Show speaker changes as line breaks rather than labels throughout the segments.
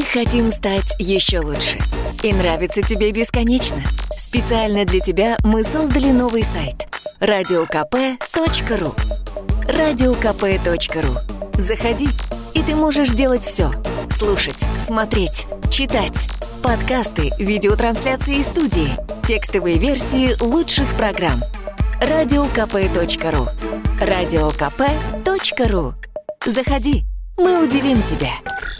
Мы хотим стать еще лучше. И нравится тебе бесконечно. Специально для тебя мы создали новый сайт – radiokp.ru. radiokp.ru. Заходи, и ты можешь делать все. Слушать, смотреть, читать. Подкасты, видеотрансляции из студии, текстовые версии лучших программ. radiokp.ru. radiokp.ru. Заходи, мы удивим тебя.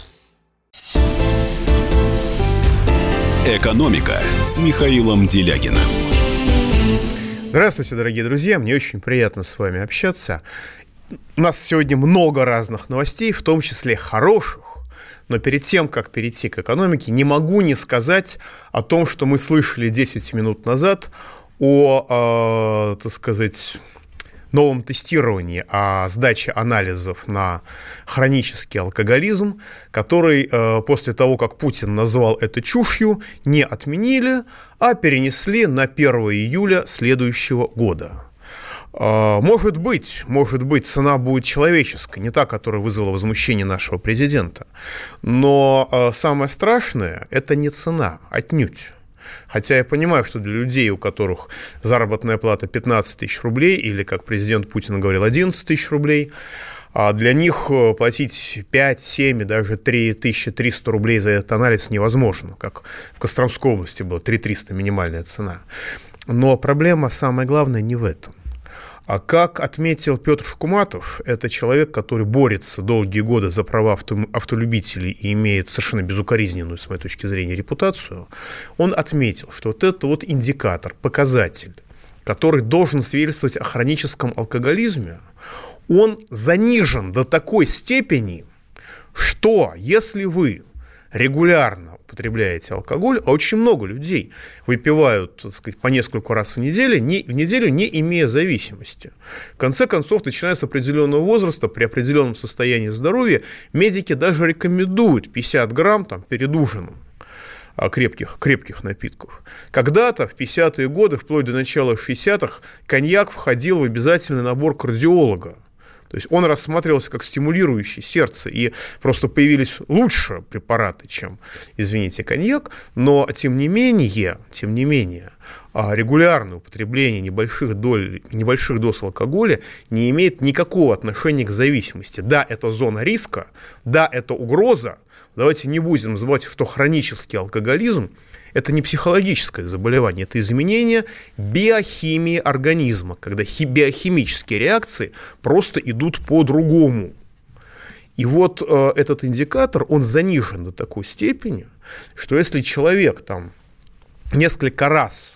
«Экономика» с Михаилом Делягиным.
Здравствуйте, дорогие друзья, мне очень приятно с вами общаться. У нас сегодня много разных новостей, в том числе хороших. Но перед тем, как перейти к экономике, не могу не сказать о том, что мы слышали 10 минут назад о, новом тестировании, о сдаче анализов на хронический алкоголизм, который после того, как Путин назвал это чушью, не отменили, а перенесли на 1 июля следующего года. Может быть, цена будет человеческая, не та, которая вызвала возмущение нашего президента. Но самое страшное – это не цена, отнюдь. Хотя я понимаю, что для людей, у которых заработная плата 15 тысяч рублей, или, как президент Путин говорил, 11 тысяч рублей, для них платить 5, 7 и даже 3300 рублей за этот анализ невозможно, как в Костромской области была 3300 минимальная цена. Но проблема, самая главная, не в этом. А как отметил Петр Шкуматов, это человек, который борется долгие годы за права автолюбителей и имеет совершенно безукоризненную, с моей точки зрения, репутацию, он отметил, что вот это вот индикатор, показатель, который должен свидетельствовать о хроническом алкоголизме, он занижен до такой степени, что если вы регулярно употребляете алкоголь, а очень много людей выпивают, так сказать, по несколько раз в неделю, не имея зависимости. В конце концов, начиная с определенного возраста, при определенном состоянии здоровья, медики даже рекомендуют 50 грамм перед ужином крепких напитков. Когда-то, в 50-е годы, вплоть до начала 60-х, коньяк входил в обязательный набор кардиолога. То есть он рассматривался как стимулирующий сердце, и просто появились лучше препараты, чем, извините, коньяк, но тем не менее, регулярное употребление небольших доз алкоголя не имеет никакого отношения к зависимости. Да, это зона риска, да, это угроза. Давайте не будем забывать, что хронический алкоголизм – это не психологическое заболевание, это изменение биохимии организма, когда биохимические реакции просто идут по-другому. И вот этот индикатор, он занижен до такой степени, что если человек несколько раз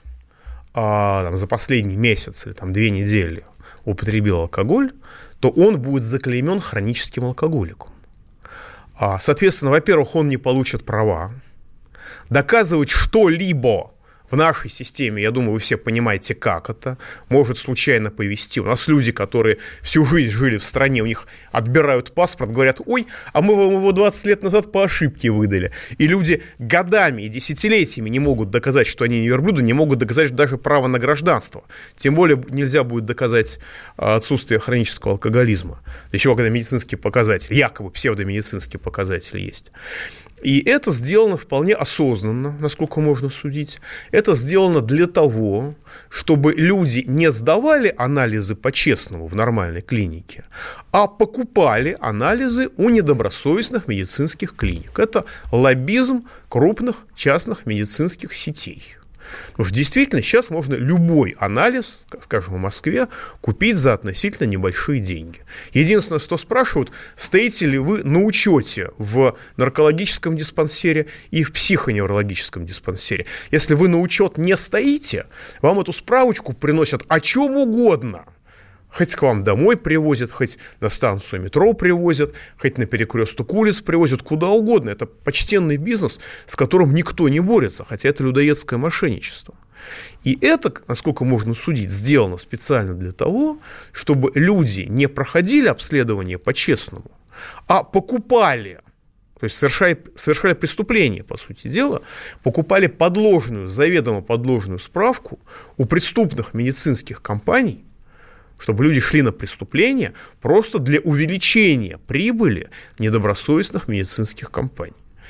за последний месяц или 2 недели употребил алкоголь, то он будет заклеймен хроническим алкоголиком. Соответственно, во-первых, он не получит права. Доказывать что-либо в нашей системе, я думаю, вы все понимаете, как это может случайно повести. У нас люди, которые всю жизнь жили в стране, у них отбирают паспорт, говорят: ой, а мы вам его 20 лет назад по ошибке выдали. И люди годами и десятилетиями не могут доказать, что они не верблюды, не могут доказать даже право на гражданство. Тем более нельзя будет доказать отсутствие хронического алкоголизма. Еще когда медицинский показатель, якобы псевдомедицинский показатель есть. И это сделано вполне осознанно, насколько можно судить. Это сделано для того, чтобы люди не сдавали анализы по-честному в нормальной клинике, а покупали анализы у недобросовестных медицинских клиник. Это лоббизм крупных частных медицинских сетей. Потому что действительно сейчас можно любой анализ, скажем, в Москве, купить за относительно небольшие деньги. Единственное, что спрашивают, стоите ли вы на учете в наркологическом диспансере и в психоневрологическом диспансере. Если вы на учет не стоите, вам эту справочку приносят о чем угодно. Хоть к вам домой привозят, хоть на станцию метро привозят, хоть на перекресток улиц привозят, куда угодно. Это почтенный бизнес, с которым никто не борется, хотя это людоедское мошенничество. И это, насколько можно судить, сделано специально для того, чтобы люди не проходили обследование по-честному, а покупали, то есть совершали преступление, по сути дела, покупали заведомо подложную справку у преступных медицинских компаний, чтобы люди шли на преступления просто для увеличения прибыли недобросовестных медицинских компаний.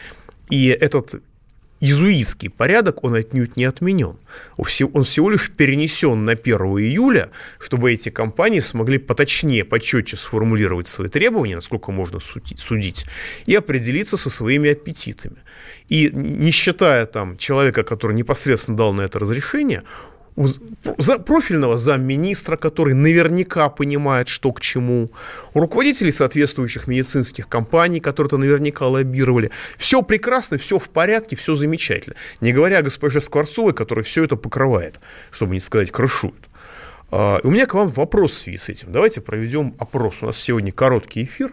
И этот иезуитский порядок, он отнюдь не отменен. Он всего лишь перенесен на 1 июля, чтобы эти компании смогли поточнее, почетче сформулировать свои требования, насколько можно судить, и определиться со своими аппетитами. И не считая там человека, который непосредственно дал на это разрешение, профильного замминистра, который наверняка понимает, что к чему, у руководителей соответствующих медицинских компаний, которые это наверняка лоббировали. Все прекрасно, все в порядке, все замечательно. Не говоря о госпоже Скворцовой, которая все это покрывает, чтобы не сказать крышует. У меня к вам вопрос в связи с этим. Давайте проведем опрос. У нас сегодня короткий эфир.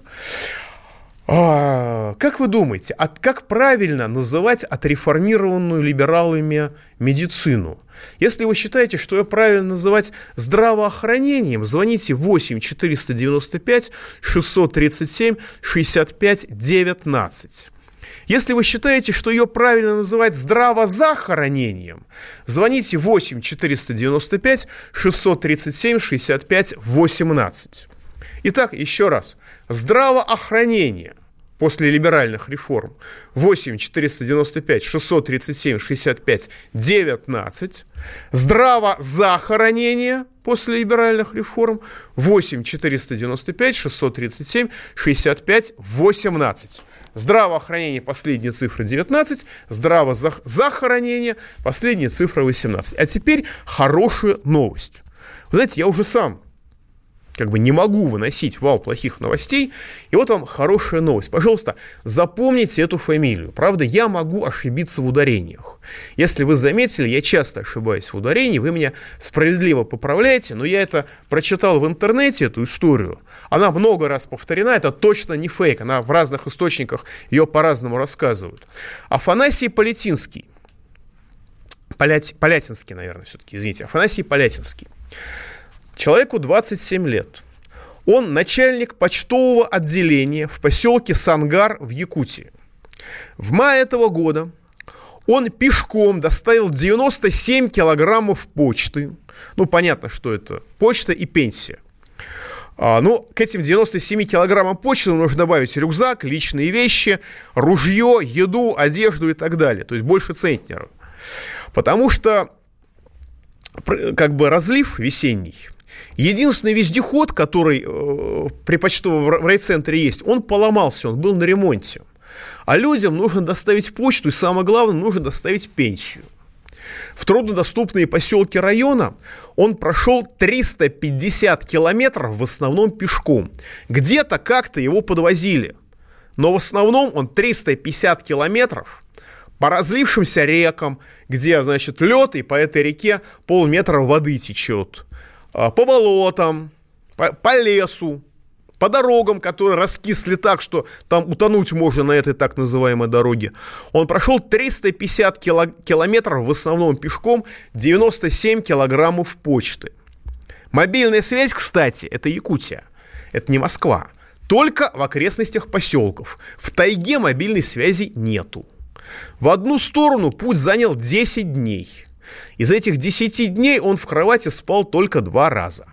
Как вы думаете, как правильно называть отреформированную либералами медицину? Если вы считаете, что ее правильно называть здравоохранением, звоните 8 495 637 65 19. Если вы считаете, что ее правильно называть здравозахоронением, звоните 8 495 637 65 18. Итак, еще раз. Здравоохранение после либеральных реформ 8 495 637 65 19. Здравозахоронение после либеральных реформ 8 495 637 65 18. Здравоохранение, последняя цифра 19, здравозахоронение, последняя цифра 18. А теперь хорошая новость. Вы знаете, я уже сам не могу выносить вал плохих новостей. И вот вам хорошая новость. Пожалуйста, запомните эту фамилию. Правда, я могу ошибиться в ударениях. Если вы заметили, я часто ошибаюсь в ударении. Вы меня справедливо поправляете, но я это прочитал в интернете, эту историю. Она много раз повторена, это точно не фейк. Она в разных источниках ее по-разному рассказывают. Афанасий Полятинский. Полятинский, наверное, все-таки, извините. Афанасий Полятинский. Человеку 27 лет. Он начальник почтового отделения в поселке Сангар в Якутии. В мае этого года он пешком доставил 97 килограммов почты. Понятно, что это почта и пенсия. К этим 97 килограммам почты нужно добавить рюкзак, личные вещи, ружье, еду, одежду и так далее. То есть больше центнера. Потому что разлив весенний. Единственный вездеход, который при почтовом райцентре есть, он поломался, он был на ремонте. А людям нужно доставить почту, и самое главное, нужно доставить пенсию. В труднодоступные поселки района он прошел 350 километров в основном пешком. Где-то как-то его подвозили. Но в основном он 350 километров по разлившимся рекам, где, лед, и по этой реке полметра воды течет. По болотам, по лесу, по дорогам, которые раскисли так, что там утонуть можно на этой так называемой дороге. Он прошел 350 километров в основном пешком, 97 килограммов почты. Мобильная связь, кстати, это Якутия, это не Москва. Только в окрестностях поселков. В тайге мобильной связи нету. В одну сторону путь занял 10 дней. Из этих 10 дней он в кровати спал только 2 раза.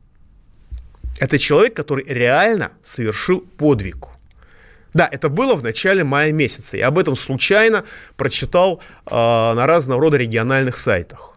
Это человек, который реально совершил подвиг. Да, это было в начале мая месяца. Я об этом случайно прочитал на разного рода региональных сайтах.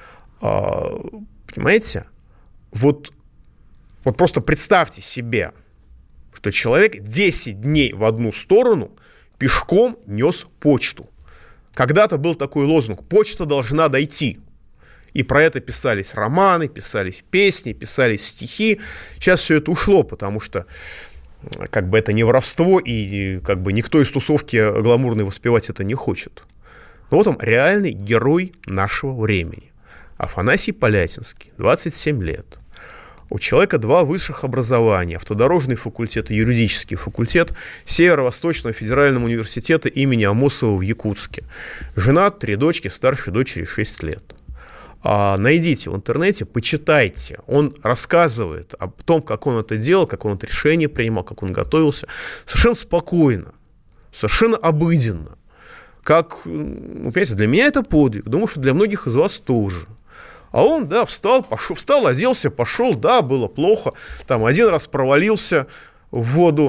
Понимаете? Вот просто представьте себе, что человек 10 дней в одну сторону пешком нес почту. Когда-то был такой лозунг: почта должна дойти. И про это писались романы, писались песни, писались стихи. Сейчас все это ушло, потому что это не воровство, и никто из тусовки гламурной воспевать это не хочет. Но вот он, реальный герой нашего времени. Афанасий Полятинский, 27 лет. У человека 2 высших образования: автодорожный факультет и юридический факультет Северо-Восточного федерального университета имени Амосова в Якутске. Женат, 3 дочки, старшей дочери 6 лет. Найдите в интернете, почитайте. Он рассказывает о том, как он это делал, как он это решение принимал, как он готовился. Совершенно спокойно, совершенно обыденно. Понимаете, для меня это подвиг. Думаю, что для многих из вас тоже. А он, встал, оделся, пошел, было плохо. Там 1 раз провалился в воду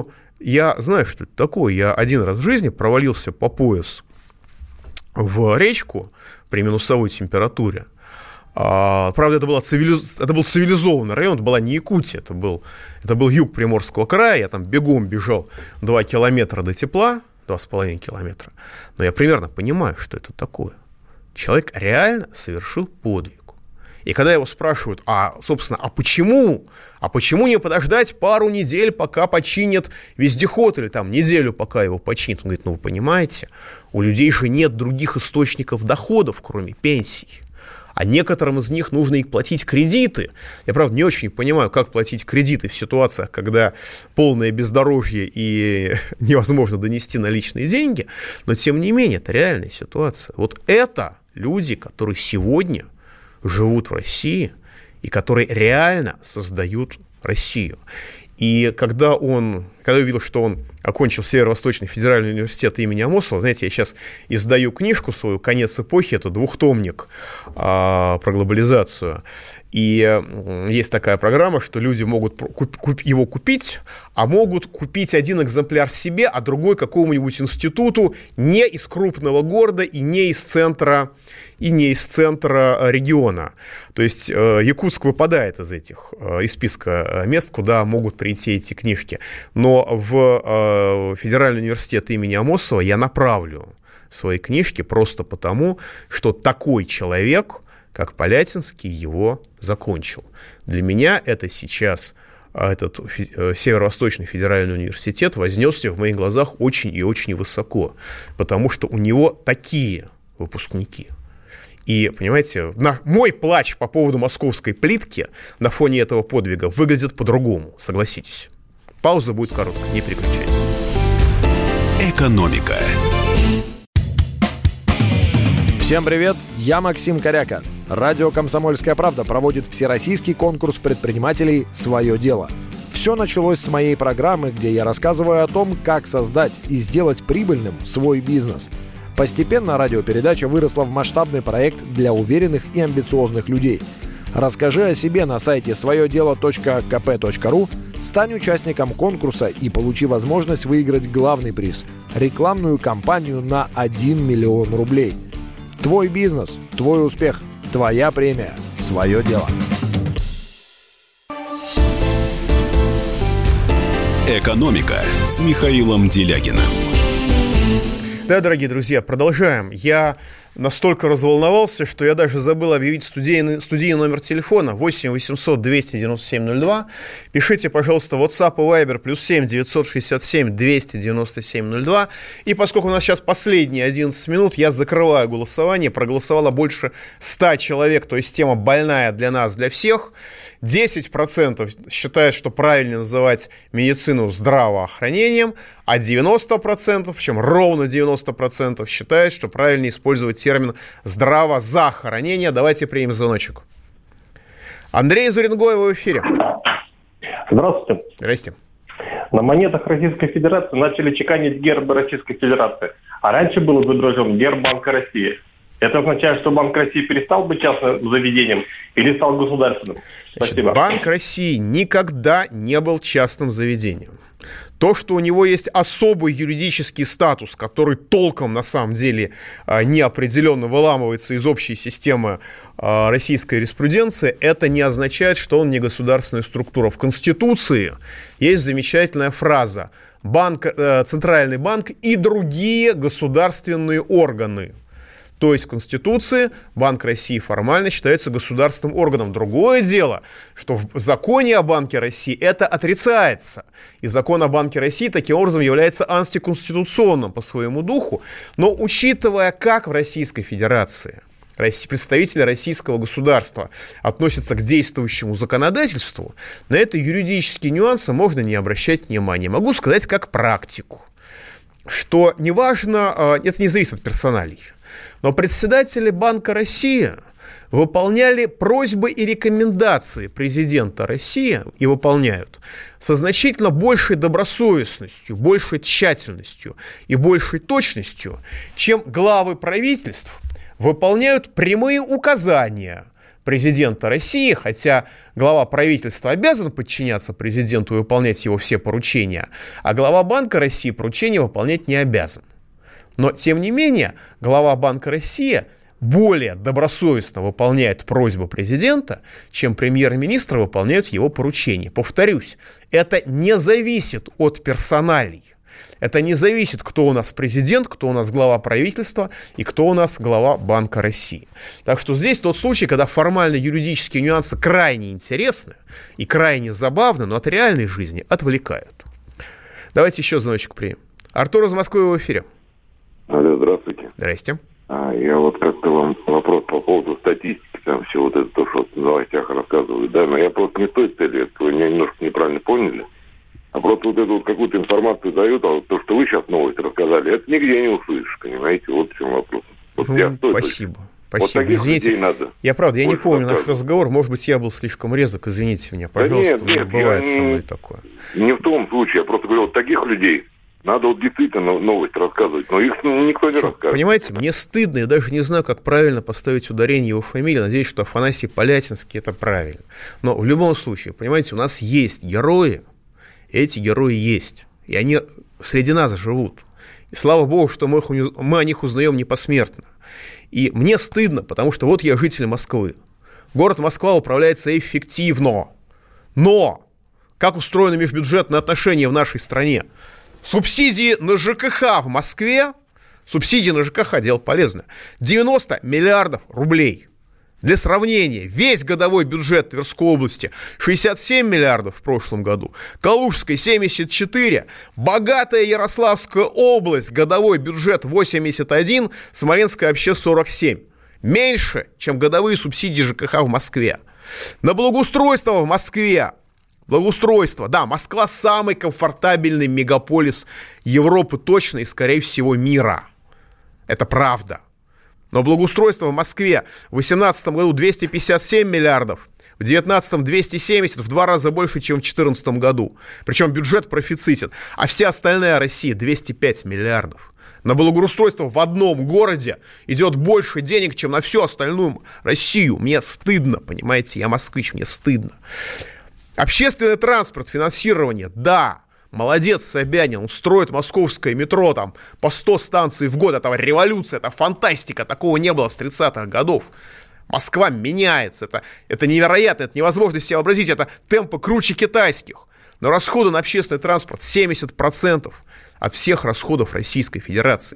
Я знаю, что это такое. Я один раз в жизни провалился по пояс в речку при минусовой температуре. Правда, это был цивилизованный район, это была не Якутия, это был юг Приморского края. Я там бегом бежал 2 километра до тепла, 2,5 километра. Но я примерно понимаю, что это такое. Человек реально совершил подвиг. И когда его спрашивают, собственно, почему не подождать пару недель, пока починят вездеход, или там неделю, пока его починят? Он говорит, вы понимаете, у людей же нет других источников доходов, кроме пенсий. А некоторым из них нужно и платить кредиты. Я, правда, не очень понимаю, как платить кредиты в ситуациях, когда полное бездорожье и невозможно донести наличные деньги, но, тем не менее, это реальная ситуация. Вот это люди, которые сегодня живут в России и которые реально создают Россию. И когда я увидел, что он окончил Северо-Восточный федеральный университет имени Амосова, знаете, я сейчас издаю книжку свою «Конец эпохи», это 2-томник про глобализацию. И есть такая программа, что люди могут его купить, а могут купить один экземпляр себе, а другой какому-нибудь институту не из крупного города и не из центра региона. То есть Якутск выпадает из списка мест, куда могут прийти эти книжки. Но в Федеральный университет имени Амосова я направлю свои книжки просто потому, что такой человек, как Полятинский, его закончил. Для меня это сейчас этот Северо-Восточный федеральный университет вознесся в моих глазах очень и очень высоко, потому что у него такие выпускники. И, понимаете, мой плач по поводу московской плитки на фоне этого подвига выглядит по-другому, согласитесь. Пауза будет короткая, не переключайтесь.
Экономика.
Всем привет, я Максим Коряка. Радио «Комсомольская правда» проводит всероссийский конкурс предпринимателей «Свое дело». Все началось с моей программы, где я рассказываю о том, как создать и сделать прибыльным свой бизнес. Постепенно радиопередача выросла в масштабный проект для уверенных и амбициозных людей. Расскажи о себе на сайте своедело.kp.ru, стань участником конкурса и получи возможность выиграть главный приз – рекламную кампанию на 1 миллион рублей. Твой бизнес, твой успех, твоя премия, свое дело.
«Экономика» с Михаилом Делягиным.
Да, дорогие друзья, продолжаем. Я настолько разволновался, что я даже забыл объявить студийный номер телефона 8 800 297 02. Пишите, пожалуйста, WhatsApp и Viber +7 967 297 02. И поскольку у нас сейчас последние 11 минут, я закрываю голосование. Проголосовало больше 100 человек, то есть тема больная для нас, для всех. 10% считают, что правильно называть медицину здравоохранением, а 90%, причем ровно 90% считают, что правильно использовать термин здравозахоронение. Давайте примем звоночек. Андрей из Уренгоя, в эфире.
Здравствуйте.
Здрасте.
На монетах Российской Федерации начали чеканить гербы Российской Федерации, а раньше был изображен герб Банка России. Это означает, что Банк России перестал быть частным заведением или стал государственным? Спасибо.
Значит, Банк России никогда не был частным заведением. То, что у него есть особый юридический статус, который толком на самом деле неопределенно выламывается из общей системы российской юриспруденции, это не означает, что он не государственная структура. В Конституции есть замечательная фраза «Центральный банк и другие государственные органы». То есть в Конституции Банк России формально считается государственным органом. Другое дело, что в законе о Банке России это отрицается. И закон о Банке России таким образом является антиконституционным по своему духу. Но учитывая, как в Российской Федерации представители российского государства относятся к действующему законодательству, на это юридические нюансы можно не обращать внимания. Могу сказать как практику, что неважно, это не зависит от персоналий, но председатели Банка России выполняли просьбы и рекомендации президента России и выполняют со значительно большей добросовестностью, большей тщательностью и большей точностью, чем главы правительств выполняют прямые указания президента России, хотя глава правительства обязан подчиняться президенту и выполнять его все поручения, а глава Банка России поручения выполнять не обязан. Но, тем не менее, глава Банка России более добросовестно выполняет просьбу президента, чем премьер-министр выполняют его поручения. Повторюсь, это не зависит от персоналий. Это не зависит, кто у нас президент, кто у нас глава правительства и кто у нас глава Банка России. Так что здесь тот случай, когда формально-юридические нюансы крайне интересны и крайне забавны, но от реальной жизни отвлекают. Давайте еще звоночек примем. Артур из Москвы в эфире.
Алло, здравствуйте.
Здрасте.
Я вот как-то вам вопрос по поводу статистики, там все вот это, то, что в новостях рассказывают, да, но я просто не с той целью, вы меня немножко неправильно поняли, а просто вот эту вот какую-то информацию дают, а вот то, что вы сейчас новость рассказали, это нигде не услышишь, понимаете, вот в чем вопрос. Вот
спасибо.
Вот таких
извините,
людей надо.
Я не помню наш разговор, может быть, я был слишком резок, извините меня, пожалуйста,
да нет,
бывает со мной такое.
Не в том случае, я просто говорю, вот таких людей надо вот действительно новость рассказывать, но их никто не расскажет.
Понимаете, мне стыдно, я даже не знаю, как правильно поставить ударение его фамилии. Надеюсь, что Афанасий Полятинский – это правильно. Но в любом случае, понимаете, у нас есть герои, и эти герои есть. И они среди нас живут. И слава богу, что мы о них узнаем не посмертно. И мне стыдно, потому что вот я житель Москвы. Город Москва управляется эффективно. Но как устроены межбюджетные отношения в нашей стране? Субсидии на ЖКХ в Москве, субсидии на ЖКХ, дело полезное, 90 миллиардов рублей. Для сравнения, весь годовой бюджет Тверской области 67 миллиардов в прошлом году, Калужской 74, богатая Ярославская область, годовой бюджет 81, Смоленская вообще 47. Меньше, чем годовые субсидии ЖКХ в Москве. На благоустройство в Москве. Благоустройство. Да, Москва самый комфортабельный мегаполис Европы точно и, скорее всего, мира. Это правда. Но благоустройство в Москве в 2018 году 257 миллиардов, в 2019 270, в 2 раза больше, чем в 2014 году. Причем бюджет профицитен. А вся остальная Россия 205 миллиардов. На благоустройство в одном городе идет больше денег, чем на всю остальную Россию. Мне стыдно, понимаете, я москвич, мне стыдно. Общественный транспорт, финансирование, да, молодец Собянин, он строит московское метро там по 100 станций в год, это революция, это фантастика, такого не было с 30-х годов. Москва меняется, это невероятно, это невозможно себе вообразить, это темпы круче китайских. Но расходы на общественный транспорт 70% от всех расходов Российской Федерации.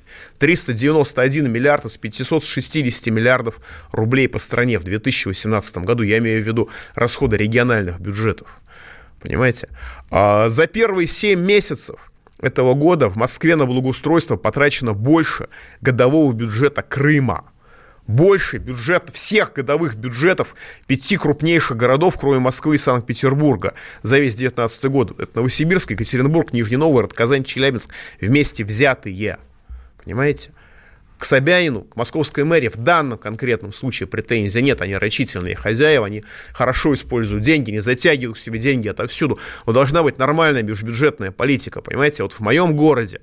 391 миллиард из 560 миллиардов рублей по стране в 2018 году. Я имею в виду расходы региональных бюджетов. Понимаете? За первые 7 месяцев этого года в Москве на благоустройство потрачено больше годового бюджета Крыма. Больше бюджет всех годовых бюджетов 5 крупнейших городов, кроме Москвы и Санкт-Петербурга, за весь 2019 год. Это Новосибирск, Екатеринбург, Нижний Новгород, Казань, Челябинск вместе взятые. Понимаете? К Собянину, к московской мэрии в данном конкретном случае претензий нет. Они рачительные хозяева, они хорошо используют деньги, не затягивают к себе деньги отовсюду. Но должна быть нормальная межбюджетная политика. Понимаете? Вот в моем городе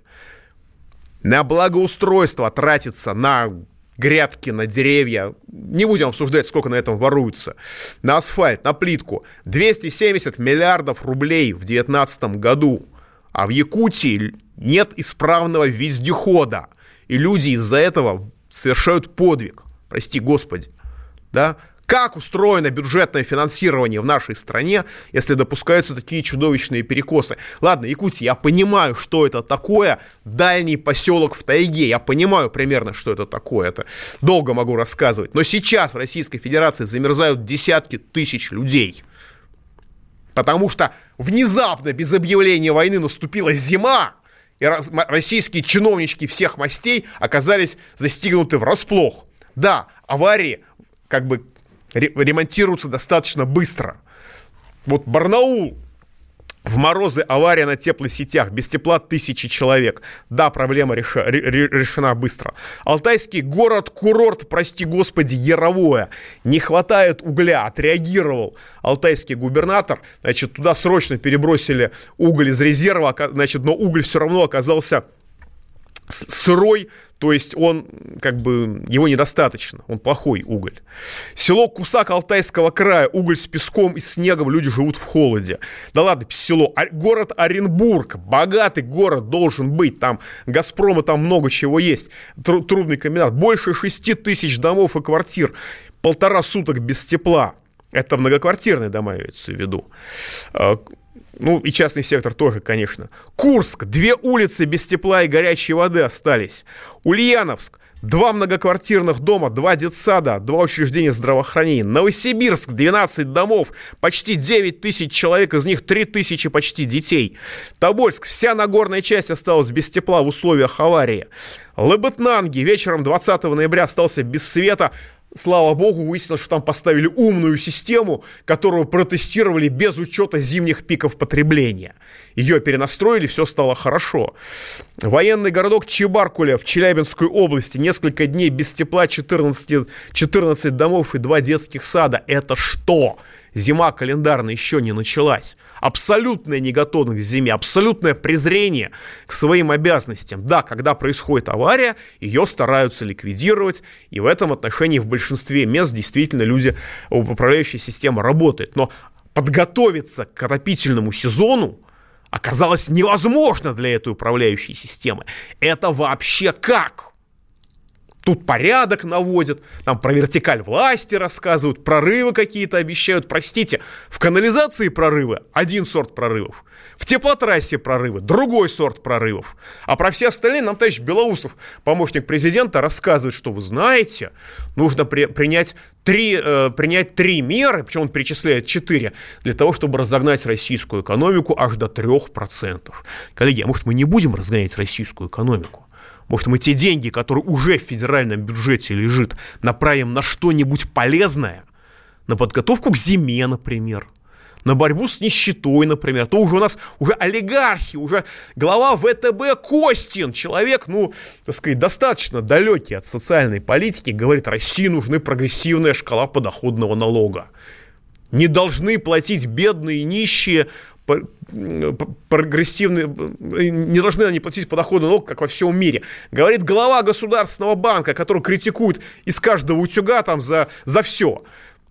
на благоустройство тратится на грядки, на деревья, не будем обсуждать, сколько на этом воруется, на асфальт, на плитку, 270 миллиардов рублей в 2019 году, а в Якутии нет исправного вездехода, и люди из-за этого совершают подвиг, прости господи, да? Как устроено бюджетное финансирование в нашей стране, если допускаются такие чудовищные перекосы? Ладно, Якутия, я понимаю, что это такое, дальний поселок в тайге, я понимаю примерно, что это такое, это долго могу рассказывать. Но сейчас в Российской Федерации замерзают десятки тысяч людей, потому что внезапно, без объявления войны, наступила зима, и российские чиновнички всех мастей оказались застигнуты врасплох. Да, аварии как бы ремонтируются достаточно быстро. Вот Барнаул. В морозы авария на теплосетях. Без тепла 1000 человек. Да, проблема решена быстро. Алтайский город-курорт, прости господи, Яровое. Не хватает угля. Отреагировал алтайский губернатор. Значит, туда срочно перебросили уголь из резерва. Значит, но уголь все равно оказался сырой, то есть он, как бы, его недостаточно, он плохой уголь. Село Кусак Алтайского края, уголь с песком и снегом, люди живут в холоде. Да ладно, село, город Оренбург, богатый город должен быть, там Газпром и там много чего есть, трубный комбинат, больше 6 тысяч домов и квартир, 1,5 суток без тепла. Это многоквартирные дома, имеется в виду. Ну, и частный сектор тоже, конечно. Курск. 2 улицы без тепла и горячей воды остались. Ульяновск. 2 многоквартирных дома, 2 детсада, 2 учреждения здравоохранения. Новосибирск. 12 домов, почти 9 тысяч человек, из них 3 тысячи почти детей. Тобольск. Вся Нагорная часть осталась без тепла в условиях аварии. Лабытнанги. Вечером 20 ноября остался без света. Слава богу, выяснилось, что там поставили умную систему, которую протестировали без учета зимних пиков потребления. Ее перенастроили, все стало хорошо. Военный городок Чебаркуля в Челябинской области. Несколько дней без тепла, 14 домов и 2 детских сада. Это что? Зима календарная еще не началась. Абсолютная неготовность к зиме, абсолютное презрение к своим обязанностям. Да, когда происходит авария, ее стараются ликвидировать, и в этом отношении в большинстве мест действительно люди, управляющая система работает. Но подготовиться к отопительному сезону оказалось невозможно для этой управляющей системы. Это вообще как? Тут порядок наводят, там про вертикаль власти рассказывают, прорывы какие-то обещают. Простите, в канализации прорывы – один сорт прорывов, в теплотрассе прорывы – другой сорт прорывов. А про все остальные нам товарищ Белоусов, помощник президента, рассказывает, что, вы знаете, нужно принять 3 меры, причем он перечисляет 4, для того, чтобы разогнать российскую экономику аж до 3%. Коллеги, а может мы не будем разгонять российскую экономику? Может, мы те деньги, которые уже в федеральном бюджете лежат, направим на что-нибудь полезное? На подготовку к зиме, например. На борьбу с нищетой, например. То уже у нас уже олигархи, уже глава ВТБ Костин, человек, так сказать, достаточно далекий от социальной политики, говорит, России нужна прогрессивная шкала подоходного налога. Не должны платить бедные и нищие прогрессивные, не должны они платить подоходный налог, как во всем мире. Говорит глава Государственного банка, который критикует из каждого утюга там за все.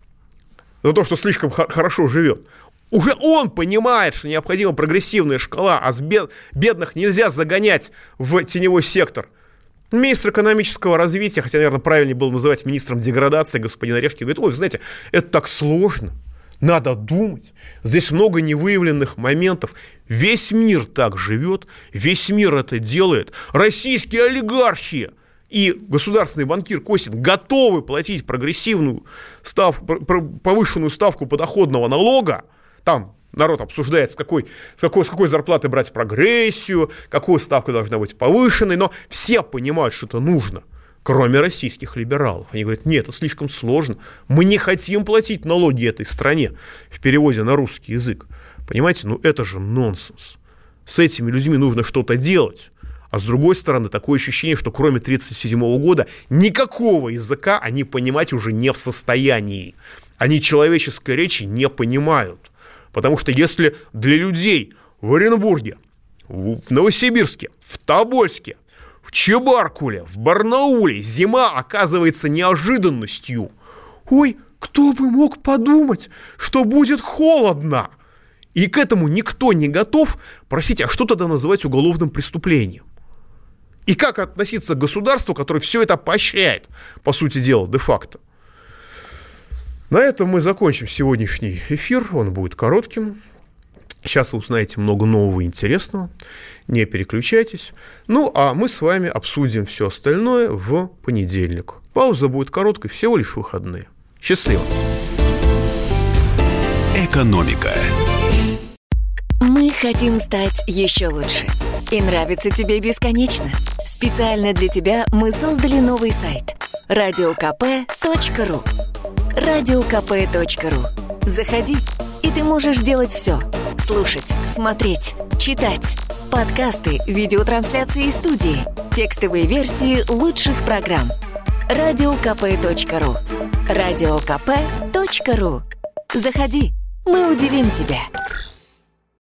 За то, что слишком хорошо живет. Уже он понимает, что необходима прогрессивная шкала, а бедных нельзя загонять в теневой сектор. Министр экономического развития, хотя, наверное, правильнее было называть министром деградации, господин Орешкин, говорит, ой, вы знаете, это так сложно. Надо думать. Здесь много невыявленных моментов. Весь мир так живет, весь мир это делает. Российские олигархи и государственный банкир Косин готовы платить прогрессивную ставку, повышенную ставку подоходного налога. Там народ обсуждает, с какой зарплаты брать прогрессию, какая ставка должна быть повышенной, но все понимают, что это нужно. Кроме российских либералов. Они говорят, нет, это слишком сложно. Мы не хотим платить налоги этой стране в переводе на русский язык. Понимаете, это же нонсенс. С этими людьми нужно что-то делать. А с другой стороны, такое ощущение, что кроме 1937 года никакого языка они понимать уже не в состоянии. Они человеческой речи не понимают. Потому что если для людей в Оренбурге, в Новосибирске, в Тобольске, в Чебаркуле, в Барнауле зима оказывается неожиданностью. Ой, кто бы мог подумать, что будет холодно? И к этому никто не готов. Простите, а что тогда называть уголовным преступлением? И как относиться к государству, которое все это поощряет, по сути дела, де-факто? На этом мы закончим сегодняшний эфир. Он будет коротким. Сейчас вы узнаете много нового и интересного. Не переключайтесь. А мы с вами обсудим все остальное в понедельник. Пауза будет короткой, всего лишь выходные. Счастливо.
Экономика.
Мы хотим стать еще лучше. И нравится тебе бесконечно. Специально для тебя мы создали новый сайт – radiokp.ru. radiokp.ru. Заходи, и ты можешь делать все. Слушать, смотреть, читать. Подкасты, видеотрансляции из студии. Текстовые версии лучших программ. radiokp.ru. radiokp.ru. Заходи, мы удивим тебя.